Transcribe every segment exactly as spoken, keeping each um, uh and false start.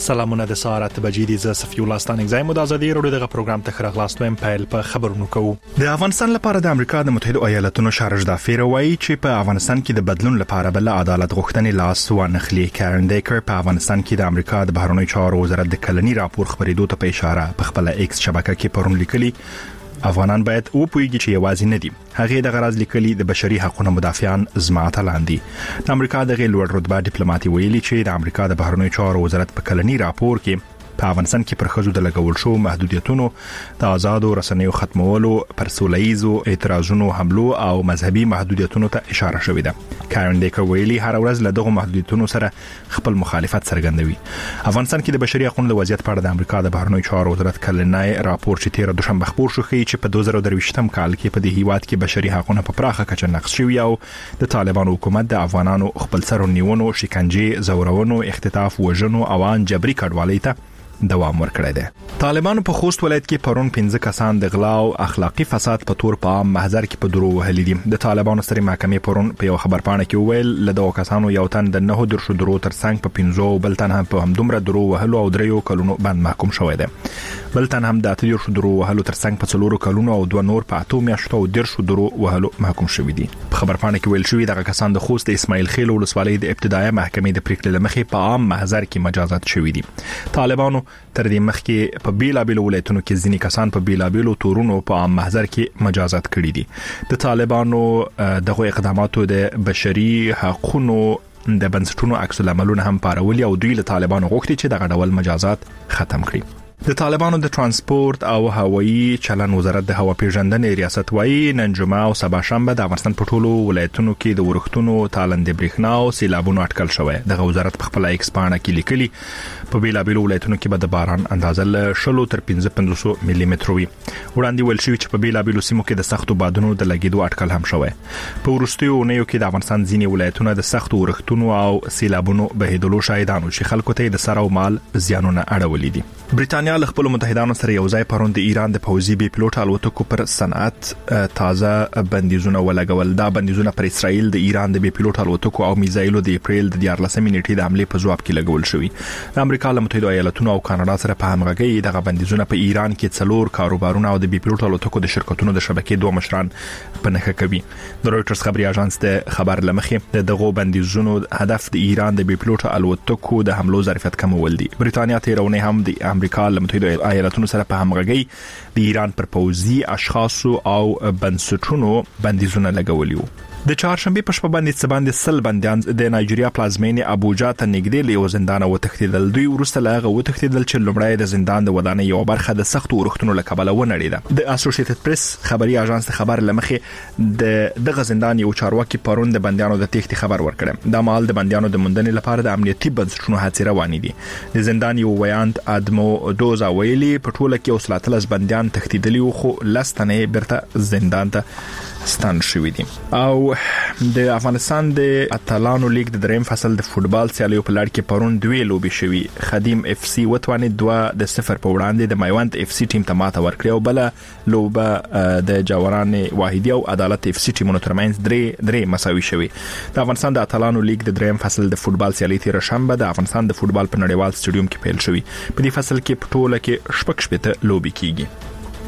سلامونه د ساعت بجې دي ز صفي الله ستانګ زای مو د ازادي رادیو دغه پروګرام ته خراغلاست ویم پیل په خبرونو کوو. د افغانستان لپاره د امریکا د متحده ایالاتونو شارج دافیر وایي چې په افغانستان کې د بدلون لپاره بل عدالت غوښتنې لاس وانخلي. کارن ډیکر په افغانستان کې د امریکا د بهرنیو چارو وزارت د کلنی راپور خبرېدو ته په اشاره په خپل ایکس شبکه کې پرون لیکلي افغانان باید او پویږي چې یوازې نه دي. هغه د غرض لیکلي د بشري حقوقو مدافعان زماعت لاندې د امریکا د غیر لوړ رتبه ډیپلوماټي ویلي چې د امریکا د بهرنیو چارو وزارت په کلنی راپور کې په افغانستان کې پر خځو د لګول شو محدودیتونو د آزادو رسنیو ختمولو پر سولهیزو اعتراضونو حملو او مذهبي محدودیتونو ته اشاره شوې ده. کارن ډیکر ویلي هر ورځ له دغه محدودیتونو سره خپل مخالفت څرګندوي. افغانستان کې د بشري حقوقو د وضعیت په اړه د امریکا د بهرنیو چارو وزارت کلنی راپور چې تیر دوشنبه خبر شو ښیي چې په دوه زره درویشتم کال کې په دې هیواد کې بشري حقوقو په پراخه کچه نقض شوي او د طالبانو حکومت د افغانانو خپل سر نیونو، شکنجه، زورونو، اختطاف، وژنو او ان جبري کډوالۍ ته دوام ورکړی دی. طالبانو په خوست ولایت کې پرون پنځه کسان د غلا او اخلاقی فساد په تور په عام محضر کې په درو وهلي دي. د طالبانو سترې محکمې پرون په یو خبرپاڼه کې وویل له دغو کسانو یو تن د نه درشو درو ترڅنګ په پنځو بل تن هم په همدومره درو وهلو او دریو کلونو باندې محکوم شوی دی. بل تن هم د اته درشو درو وهلو ترڅنګ په څلورو کلونو او دوه نور په اته میاشتو او درشو درو وهلو محکوم شوی دي. په خبرپاڼه کې ویل شوی دغه کسان د خوست د اسماعیل خیل ولسوالۍ د ابتدایي محکمې د پریکړې لمخې په عام محضر کې مجازات شوی دي. طالبانو تر دې مخکې په بیلابیلو ولایتونو کې ځینې کسان په بیلابیلو تورونو په عام محضر کې مجازات کړي دي. د طالبانو دغه اقداماتو د بشري حقوقو د بنسټونو عکس العملونه هم پارولي او دوی له طالبانو غوښتي چې دغه ډول مجازات ختم کړي. د طالبانو د ترانسپورت او هوایي چلن وزارت د هوا پیژندنې ریاست وایي نن جمعه او سبا شنبه د افغانستان په ټولو ولایتونو کې د ورښتونو تالندې برېښنا او سیلابونو اټکل شوی. دغه وزارت په خپل ایکس پاڼه کې لیکلي په بیلابیلو ولایتونو کې به د باران اندازه له شلو تر پنځه پنځوس ملي متر وي. وړاندې ویل شوی چې په بیلابیلو سیمو کې د سختو بادونو د لګیدو اټکل هم شوی. په وروستیو اونیو کې د افغانستان ځینې ولایتونه د سختو ورښتونو او سیلابونو بهیدلو شاهدانو چې خلکو ته د سر او مال زیانونه اړولي دي. برېټانیا له خپل متحدانو سره یو ځای پرون د ایران د پوځي بي پلوټ الوتکو پر صنعت تازه بندیزونه ولګول. دا بندیزونه پر اسرائیل د ایران د بي پلوټ الوتکو او میزایلو د اپریل د دیارلسمې نیټې د حمله په جواب کې لګول شوی. د امریکا له متحده ایالاتونو او کاناډا سره په همغږي دغه بندیزونه په ایران کې څلور کاروبارونه او د بي پلوټ الوتکو د شرکتونو د شبکې دوه مشران په نخښه کوي. د رويټرز خبري اژانس د خبر لمخې دغه بندیزونو هدف د ایران د بي پلوټ الوتکو د حملو ظرفیت کمول دي. برېټانیا تیرونه هم د امریکا له متحده ایالاتونو سره په همغږي د ایران پر پوځي اشخاصو او بنسټونو بندیزونه لګولي وو. د چهارشنبه په شپه باندې څه باندې سل بندیان د نایجیریا پلازمینې ابوجا ته نږدې له یو زندان وتښتیدل. دوی ورسته له وتښتیدل چې لومړی د زندان د ودانۍ یو برخه د سختو ورښتونو له کبله ونړېده. د اسوسییټډ پریس خبري اژانس خبر لمخې د دغه زندان یو چارواکي پرون د بندیانو د تېښتې خبر ورکړ. د مال د بندیانو د موندنې لپاره د امنیتي بنسټونو هڅې روانې دي. د زندان یو ویاند ادمو دوزا ویلي په ټوله کې اوسلاتلس بندیان تښتیدلي وو خو لستنې برته زندان ته ستان شوی دي. او د افغانستان د اتلانو لیگ د دریم فصل د فوتبال سیالیو په لړ کې پرون دوی لوبي شوي. خدیم اف سی وتوانې دوه د صفر په وړاندې د میوند اف سی ټیم ته ماته ورکړه او بل لوبه د جاوران واحدی او عدالت اف سی ټیمونو ترمنځ درې درې مساوي شوي. د افغانستان د اتلانو لیگ د دریم فصل د فوتبال سیالي تیر شنبه د افغانستان د فوتبال په نړیوال سټډیوم کې پیل شوی. په دې فصل کې په ټوله کې شپږ شپږ لوبي کیږي.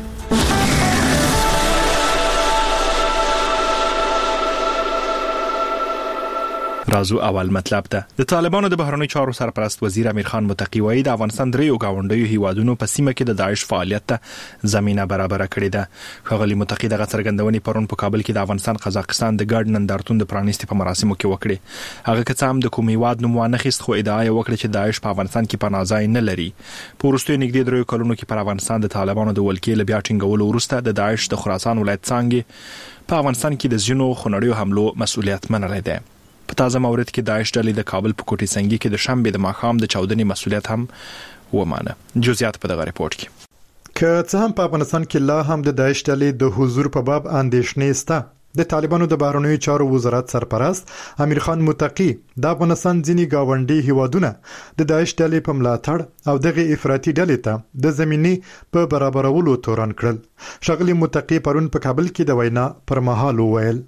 رازو اول مطلب ده. د طالبانو د بهرنیو چارو سرپرست وزیر امیر خان متقی وایي د افغانستان دریو گاونډیو هیوادونو په سیمه کې د داعش فعالیت ته زمينه برابر کړې ده. خغلی متقی دغه څرګندونې پرون په کابل کې د افغانستان قزاقستان د ګډ نندارتون د پرانیستي په مراسمو کې وکړې. هغه که هم د کوم هیواد نوم ونه خست خو ادعا وکړه چې داعش په افغانستان کې پناه ځای نه لري. په وروستیو نږدې دریو کلونو کې پر افغانستان د طالبانو د ولکې له بیا ټینګولو وروسته د داعش د خراسان ولایت څنګه په افغانستان کې د زینو خنړیو حملو مسؤلیت منلای دی. په تازه مورد کې داعش ډلې د کابل په کوټې سنگي کې د شنبه د ماښام د چاودنې مسؤلیت هم ومانه. جزئیات په دغه ریپورت کې. که څه هم په افغانستان کې لا هم د داعش ډلې د حضور په باب اندېښنې شته. د طالبانو د بهرنیو چارو وزارت سرپرست امیر خان متقی د افغانستان ځینی گاونډي هیوادونه د داعش ډلې په ملاتړ او دغه افراطي ډلې ته د زمینې په برابرولو تورن کړل. شغلی متقی پرون په کابل کې د وینا پر مهال وویل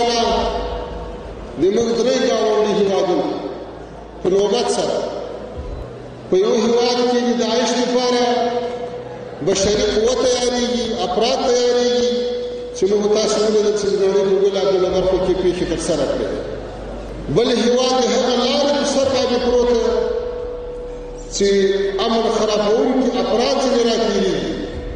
متاسفانه د موږ درې گاونډي هیوادونو په نوبت سره په یو هیواد کې د داعش لپاره بشري قوه تیارېږي، افراد تیارېږي چې موږ تاسو ولیدل چې د نړۍ په بېلابېلو برخو کې پېښې ترسره کړې. بل هیواد د هغه لارې په سر باندې پروت چې امن خرابوونکي افراد ځینې راګېرېږي،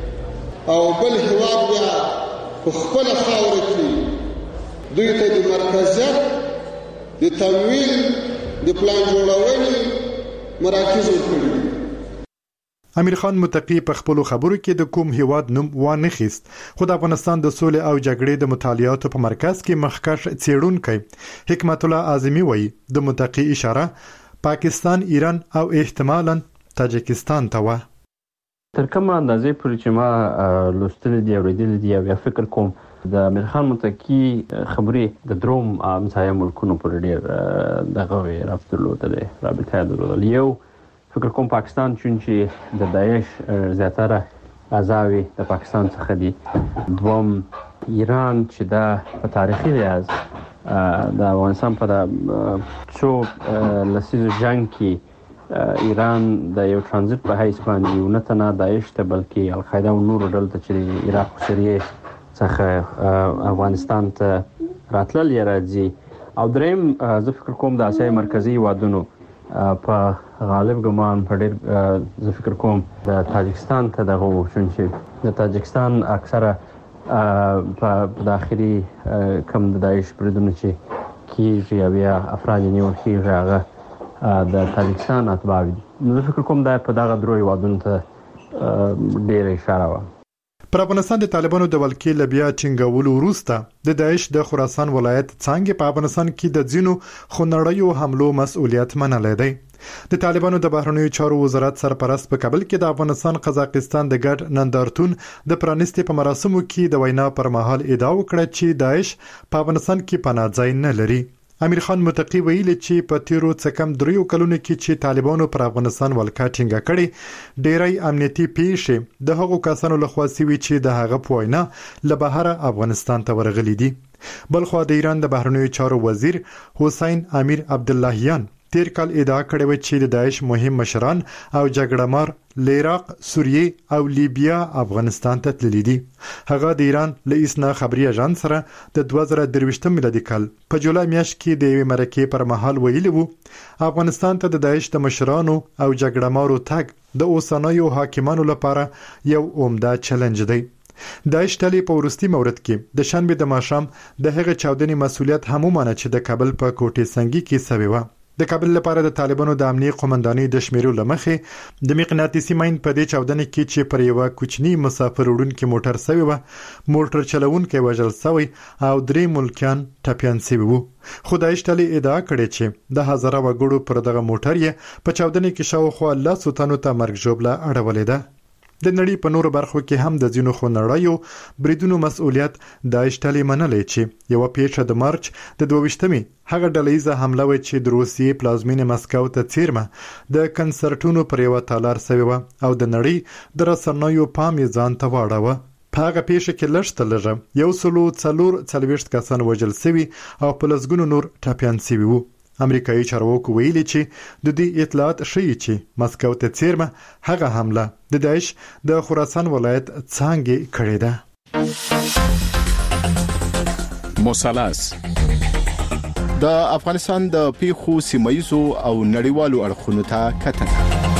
او بل هیواد بیا په خپله خاوره کې دوی ته د مرکزیت، د تمویل، د پلان جوړونې مراکز ورکړي. امیر خان متقی په خپل خبرو کې د کوم هیواد نوم وانه خیست، خو د افغانستان د سولې او جګړې د مطالعاتو په مرکز کې مخکښ څېړونکی حکمت الله اعظمي وایي د متقی اشاره پاکستان، ایران او احتمالاً تاجکستان ته و. تر کومه اندازې پورې چې ما لوستل دي او لیدل دي او فکر کوم د امیر خان متقی خبرې د دروم همسایه ملکونو پورې ډېر دغه رابطه درلوده رابطه درلوده. یو فکر کوم پاکستان چون چې د داعش زیاتره اعضاوې د پاکستان څخه دي. دوم ایران چې دا په تاریخي لحاظ د افغانستان په څو لسیزو جنګ کې ایران د یو ترانزیت په حیث باندې یو نه تنه داعش ته بلکې القاعده او نورو ډلو ته چې عراق او سوریې څخه افغانستان ته راتلل یې راځي. او دریم زه فکر کوم د اسیا مرکزي هیوادونو په غالب ګمان په ډېر زه فکر کوم د تاجکستان ته دغه چون چې د تاجکستان اکثره په داخلي کم د داعش بریدونه چې کېږي او بیا افراد یې نیول کېږي هغه د تاجکستان اتباع دي. نو زه فکر کوم دا په دغه درو هیوادونو ته ډېره اشاره وه. پر افغانستان د طالبانو د ولکې له بیا ټینګولو وروسته د داعش د خراسان ولایت څانګې په افغانستان کې د ځینو خونړیو حملو مسؤلیت منلی دی. د طالبانو د بهرنیو چارو وزارت سرپرست په کابل کې د افغانستان قزاقستان د ګډ نندارتون د پرانیستي په مراسمو کې د وینا پر مهال ادعا وکړه چې داعش په افغانستان کې پناه ځای نه لري. امیر خان متقی ویلي چې په تیرو څه کم دریو کلونو کې چې طالبانو پر افغانستان ولکه ټینګه کړې ډېری امنیتي پیښې د هغو کسانو لخوا سوي چې د هغه په وینا له بهره افغانستان ته ورغلي دي. بلخو د ایران د بهرنیو چارو وزیر حسین امیر عبداللهیان تیر کال ادعا کړې و چې د داعش مهم مشران او جګړهمار له عراق، سوریې او لیبیا افغانستان ته تللي دي. هغه د ایران له اسنا خبري اژانس سره د دوه زره درویشتم میلادي کال په جولای میاشت کې د یوې مرکې پر مهال ویلي وو افغانستان ته د داعش د مشرانو او جګړهمارو تګ د اوسنیو حاکمانو لپاره یو عمده چیلنج دی. داعش ډلې په وروستي مورد کې د شنبه د ماښام د هغه چاودنې مسؤلیت هم ومانه چې د کابل په کوټې سنگي کې سوي و. د کابل لپاره د طالبانو د امنیت قومندانۍ د شمیرو لمخې د مقناطیسي ماین په دې چاودنې کې چې پر یو کوچنی مسافر وړونکي موټر سوي و موټر چلوونکی وژل شوی او درې ملکیان ټپیان شوي وو. خو داعش ډلې ادعا کړې چې د هزاره وګړو پر دغه موټر یې په چاودنې کې شاوخوا لسو تنو ته مرګ ژوبله اړولې ده. د نړۍ په نورو برخو کې هم د ځینو خونړیو بریدونو مسؤلیت داعش ډلې منلې چې یو پیښه د مارچ د دوه هغه ډلهیزه حمله و چې د روسیې پلازمینه مسکو ته څیرمه د کنسرټونو پر یو تالار سوي و او د نړۍ د رسنیو پام یې ځان ته واړاوه. په هغه پیښه کې لږ تر لږه یو سلو څلور څلوېښت کسان وژل شوي او په لسګونو نور ټپیان شوي وو. امریکایي چارواکو ویلي چې د دې اطلاعات ښیي چې مسکو ته څیرمه هغه حمله د داعش د خراسان ولایت څانګې کړې ده. مثلث د افغانستان د پیښو سیمایزو او نړیوالو اړخونو ته کتنه.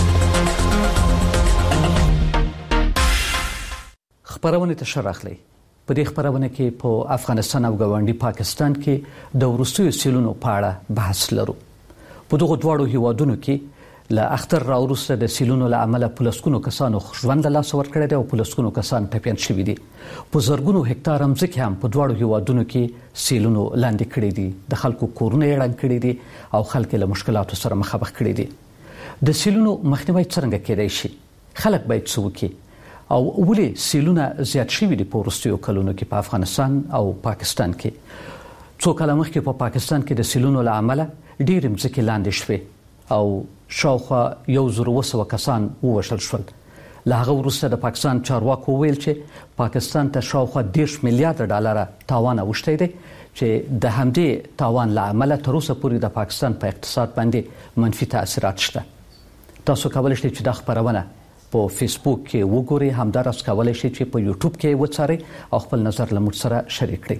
خبرونه ته شرحلي په دې خبرونه کې په افغانستان او ګاونډي پاکستان کې د وروستیو سیلونو په اړه بحث لرو. په دغه دواړو هیوادونو کې له اختر راوروسته د سیلونو له امله پلسکونو کسانو ژوند له لاسه ورکړی دی او پلسکونو کسان ټپیان شوي دي. په زرګونو هکتار ځمکې هم په دواړو هیوادونو کې سیلونو لاندې کړي دي. د خلکو کورونه یې ړنګ کړي دي او خلک له مشکلاتو سره مخامخ کړي دي. د سیلونو مخنیوی څنګه کېدای شي؟ خلک باید څه وکړي او ولې سیلونه زیات شوي دي په وروستیو کلونو کې په افغانستان او پاکستان کې؟ څو کاله مخکې په پاکستان کې د سیلونو له امله ډېرې ځمکې لاندې شوې او شاوخوا یو زر اوه سوه کسان ووژل شول. له هغه وروسته د پاکستان چارواکو ویل چې پاکستان ته شاوخوا دېرش میلیارډ ډالره تاوان اوښتی دی چې د همدې تاوان له امله تر اوسه پورې د پاکستان په اقتصاد باندې منفي تاثیرات شته. تاسو کولای شئ چې دا خبرونه په فیسبوک کې وګورئ، همداراز کولای شئ چې په یوټیوب کې وڅارئ او خپل نظر له موږ سره شریک کړئ.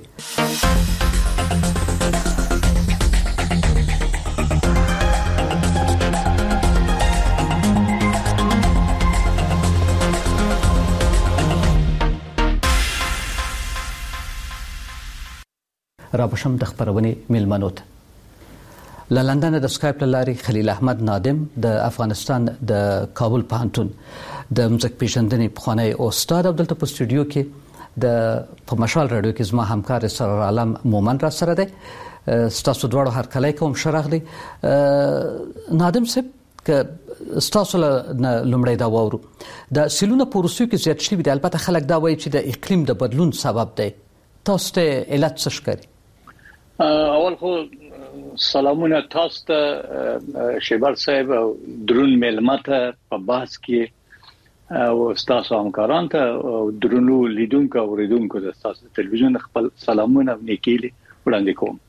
را بشم د خبرونې میلمنو ته. له لندن د سکایپ له لارې خلیل احمد نادم د افغانستان د کابل پوهنتون د مځک پیژندنې پخوانی استاد او دلته په سټوډیو کې د په مشال رادیو کې زما همکار سرور عالم مومن را سره دی. ستاسو دواړو هرکلی کوم ښه راغلی. نادم صاحب که ستاسو له لومړی دا واورو د سیلونه په وروستیو کې زیات شوي دي، البته خلک دا وایي چې د اقلیم د بدلون سبب دی. تاسو ته علت څه ښکاري؟ اول خو سلامونه تاسو ته شیبر صاحب او درون ملمته په بحث کې او تاسو همکاران ته او درونو لیدونکو او ریدونکو د تاسو ټلویزیون خپل سلامونه نیکیلي وړاندې کوم.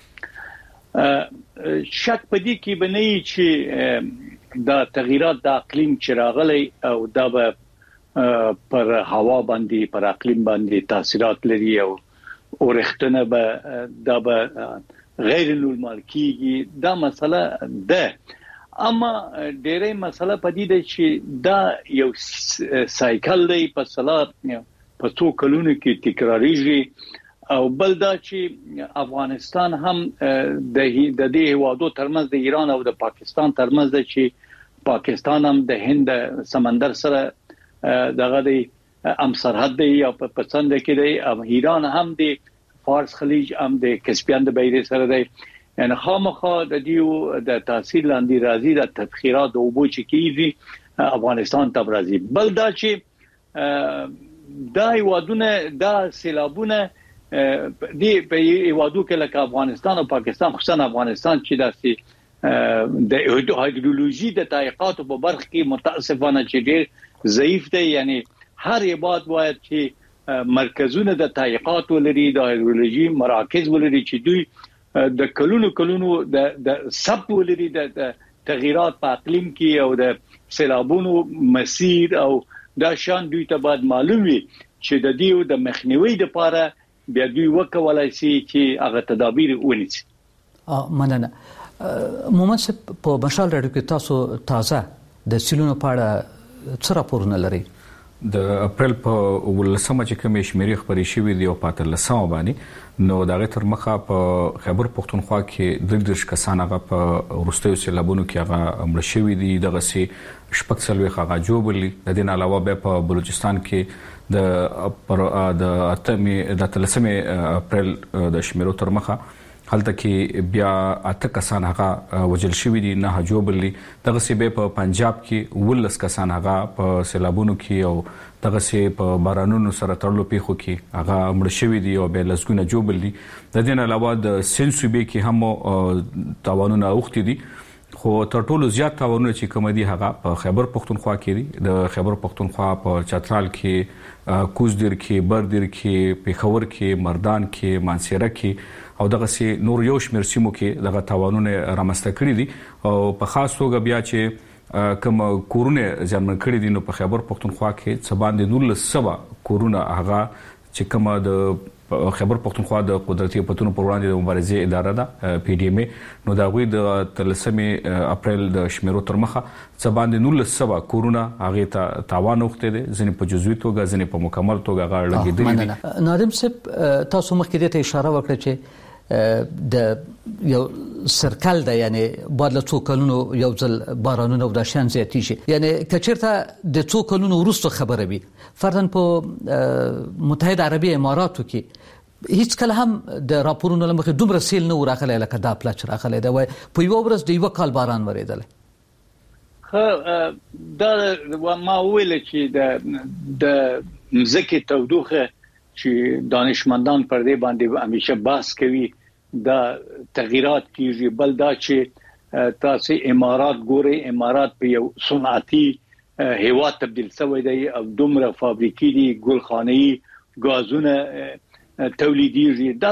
شک پدې کې بنئ چې دا تغیرات د اقلیم چې راغلي او دا به پر هوا باندې پر اقلیم باندې تاثیرات لري او اورختنه به دا به غیر نورمال کیږي. دا مسله ده، اما ډېرې مسله پدې ده چې دا یو سایکل دی په سلات په څو کلونو کې تکراریږي او بل دا چې افغانستان هم د د دې هوادو ترمنځ د ایران او د پاکستان ترمنځ ده چې پاکستان هم د هند سمندر سره دغه دی ام سرحد دی او په پسند کې دی، او ایران هم د فارس خلیج هم د کسپیان د بحیره سره دی. یعنی خامخا د دیو د تاثیر لاندې راځي د تبخیرات او بو چې کیږي افغانستان ته راځي. بل دا چې دا یوادونه دا سیلابونه دی په یوادو کې لکه افغانستان او پاکستان، خصوصا افغانستان چې داسې د هایدرولوژي د تحقیقات په برخه کې متاسفانه چې ډېر ضعیف دی. یعنی هر عبادت باید چې مرکزونه د تحقیقات ولري، د هایدرولوژي مراکز ولري چې دوی د کلونو کلونو د د سب ولري د تغیرات په اقلیم کې او د سیلابونو مسیر او دا شان دوی ته باید معلوم وي چې د دیو د مخنیوي لپاره بیا دوی وکولای شي چې هغه تدابیر ونیسي. اه مننه. مومن صاحب په مشال رادیو کې تاسو تازه د سیلونو په اړه څه راپورونه لري؟ د اپریل په ولسمه چې کومې شمیرې خبرې شوې دي او په اتلسمه باندې نو دغه تر مخه په خیبر پختونخوا کې د دېرش کسان هغه په وروستیو سیلابونو کې هغه مړه شوي دي، دغه سي شپږ څلوېښت هغه جوړلي. د دې نه علاوه بیا په بلوچستان کې د پر د اتمې د اتلسمه اپریل د شمیرو تر مخه هلته کې بیا اته کسان هغه وجل شوي دي، نه جوړلي. دغه سي به په پنجاب کې ولس کسان هغه په سیلابونو کې او دغه سي په بارانونو سره تړلو پیښو کې هغه مړ شوي دي او به لسګونه جوړلي. د دې نه علاوه د سین صوبې کې هم تاوانونه اوختي دي، خو تر ټولو زیات تاوانونه چې کوم دي هغه په خیبر پختونخوا کې دي. د خیبر پختونخوا په چترال کې، کوزدیر کې، بردیر کې، پیښور کې، مردان کې، مانسیره کې او دغه سي نور یو شمېر سیمو کې دغه تاوانونه رامنځته کړي دي. او په خاص توګه بیا چې کوم کورونه ځانمن کړي دي نو په خیبر پختونخوا کې څه باندې نولس سوه کورونه هغه چې کومه د خیبر پختونخوا د قدرتي پتونو پر وړاندې د مبارزې اداره ده پی ډی ایم نو دا غوي د اتلسمه اپریل د شمیرو تر مخه څه باندې نولس سوه کورونه هغه ته تاوان وخته دي، ځنې په جزوي توګه ځنې په مکمل توګه هغه لګیدلي دي. نادم صاحب تاسو مخکې ته اشاره وکړه چې د یو سرکل ده، یعنی بعد له څو کلونو یو ځل بارانونه او د شان زیاتیږي. یعنی کچیرته د څو کلونو وروسته خبره وي فرضاً په متحده عربي اماراتو کې هیڅ کله هم د راپورونو لمخې دومره سیل نه راغلی لکه دا پلاچ راغلی ده، وای په یو ورځ د یو کال باران وریدل. خو دا ما ویل چې د د مځکې تودوخه چې دانشمندان پر دې باندې همیشه بحث کوي دا تغیرات کیږي. بل دا چې تاسو امارات ګوري، امارات په یو صنعتي هوا تبدیل شوی دی او دومره فابریکې دي، ګلخانه‌ای غازونه تولیدېږي.